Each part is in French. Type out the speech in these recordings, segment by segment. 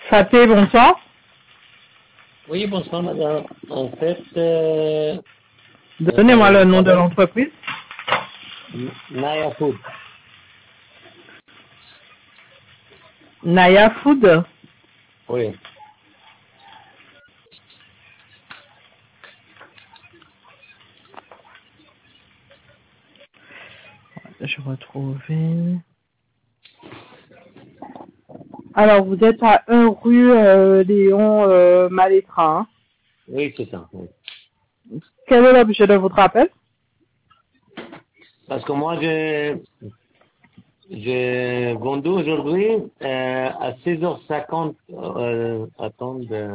Fatih, bonsoir. Oui, bonsoir madame. En fait, Donnez-moi le nom de l'entreprise. Naya Food. Naya Food. Oui. Je retrouve. Alors, vous êtes à 1 rue Léon Malétra. Hein. Oui, c'est ça. Oui. Quel est l'objet de votre appel? Parce que moi, j'ai vendu aujourd'hui à 16h50, attendez,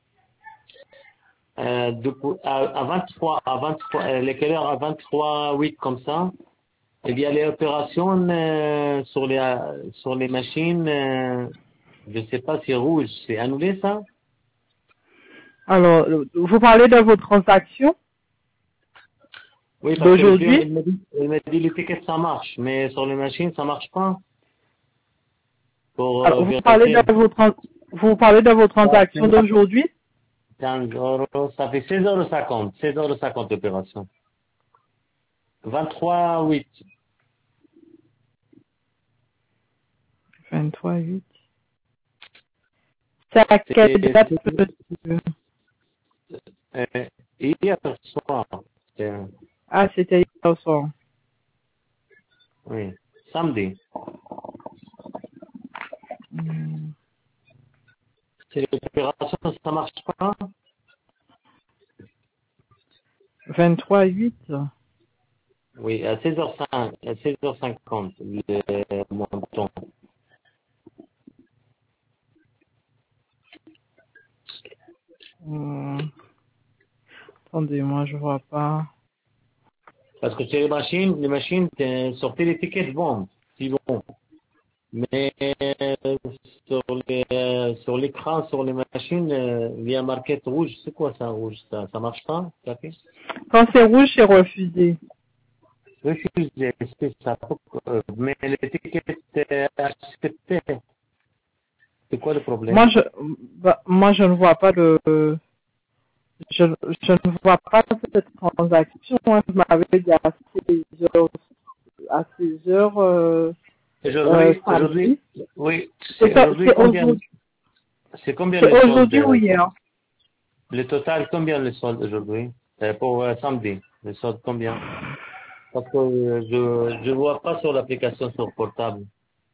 à 23, quelle heure, à 23, 8 comme ça. Il y a les opérations sur les machines, je ne sais pas si rouge, c'est annulé ça? Alors, vous parlez de vos transactions Oui, parce que le client, d'aujourd'hui? il m'a dit les tickets ça marche, mais sur les machines ça marche pas. Pour Alors, vérifier vous parlez de vos transactions d'aujourd'hui? 15 euros, ça fait 16,50 €, 16,50 € d'opération. 23,8. 23,8. C'est à quelle date, monsieur? Hier soir, Ah, c'était hier soir. oui, samedi. C'est l'opération, ça marche pas? 23,8. Oui, à 16h05, à 16h50, le montant. Attendez, moi, je vois pas. Parce que c'est les machines, sortez les tickets de vente, si bon. Mais sur l'écran, sur les machines, il y a marqué rouge. C'est quoi ça, rouge? Ça marche pas? Ça fait? Quand c'est rouge, c'est refusé. Refusé, c'est ça. Mais les tickets acceptés, c'est quoi le problème? Moi, je ne vois pas je ne vois pas cette transaction. Hein. Vous m'avez dit à 6 heures, Aujourd'hui, samedi. oui, C'est c'est aujourd'hui combien? aujourd'hui, C'est combien c'est le solde? aujourd'hui ou hier? Le total, combien le solde aujourd'hui? Pour samedi, le solde combien? Parce que je vois pas sur l'application sur portable.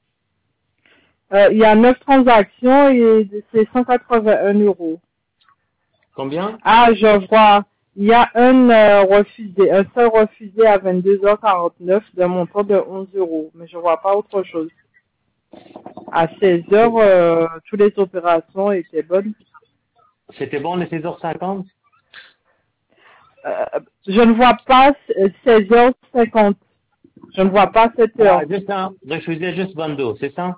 Il y a 9 transactions et c'est 181 euros. Combien? Ah, je vois. Il y a un seul refusé à 22h49 d'un montant de 11 euros. Mais je vois pas autre chose. À 16 heures, toutes les opérations étaient bonnes. C'était bon les 16h50? Je ne vois pas 16h50. Je ne vois pas 7 Ah, heures. juste un, refusé juste 22, c'est ça?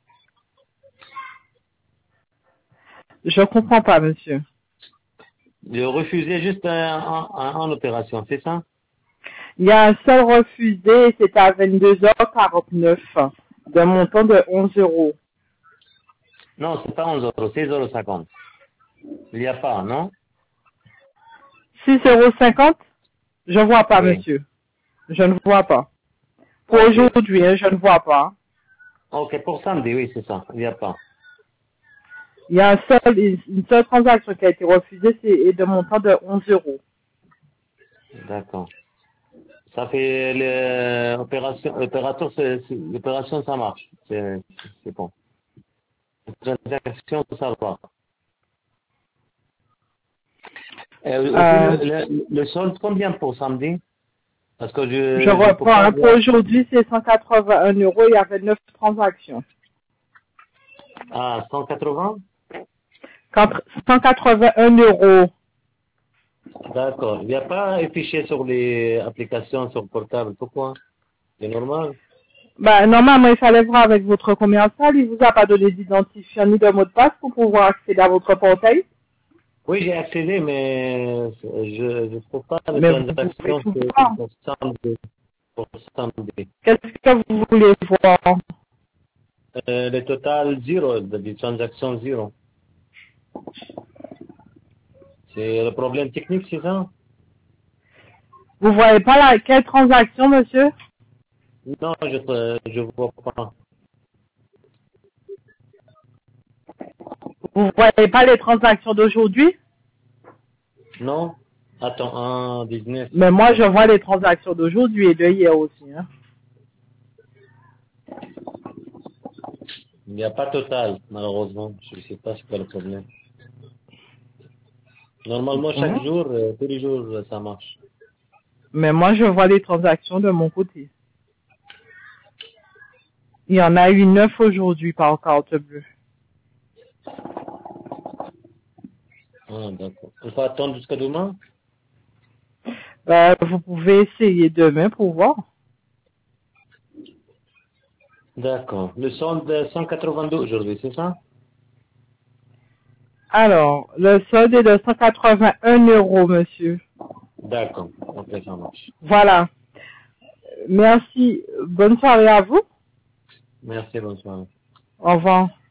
Je comprends pas, monsieur. Le refusé juste en opération, c'est ça? Il y a un seul refusé et c'est à 22h49 d'un montant de 11 euros. Non, c'est pas 11 €, 16,50 €. Il n'y a pas, non? 6,50 €? Je ne vois pas, Oui. monsieur. Je ne vois pas. Pour Ok. aujourd'hui, hein, je ne vois pas. Ok, pour samedi, oui, c'est ça. Il n'y a pas. Il y a une seule transaction qui a été refusée et de montant de 11 euros. D'accord. Ça fait l'opération, ça marche. C'est bon. La transaction, ça va. Aussi, le solde, combien pour samedi? Parce que Je je peux reprends. pas Hein, pour voir. aujourd'hui, c'est 181 euros. Il y avait 9 transactions. Ah, 180? 181 euros. D'accord. Il n'y a pas affiché sur les applications sur portable. Pourquoi? C'est normal. Bah, normalement, il fallait voir avec votre commercial. Il vous a pas donné d'identifiant ni de mot de passe pour pouvoir accéder à votre portail. Oui, j'ai accédé, mais je ne trouve pas la Mais vous pouvez transaction tout voir. pour samedi. Pour samedi. Qu'est-ce que vous voulez voir? Le total zéro, de transaction zéro. C'est le problème technique, c'est ça? Vous voyez pas quelle transaction, monsieur? Non, je vois pas. Vous voyez pas les transactions d'aujourd'hui? Non? Attends, 1,19. Mais moi, je vois les transactions d'aujourd'hui et de hier aussi. Hein. Il n'y a pas total, malheureusement. Je ne sais pas c'est quoi le problème. Normalement, chaque Mhm. jour, tous les jours, ça marche. Mais moi, je vois les transactions de mon côté. Il y en a eu 9 aujourd'hui par carte bleue. Ah, d'accord. Il faut attendre jusqu'à demain? Vous pouvez essayer demain pour voir. D'accord. Le solde de 182 aujourd'hui, c'est ça? Alors, le solde est de 181 €, monsieur. D'accord. Ok, ça marche. Voilà. Merci. Bonne soirée à vous. Merci, bonsoir. Au revoir.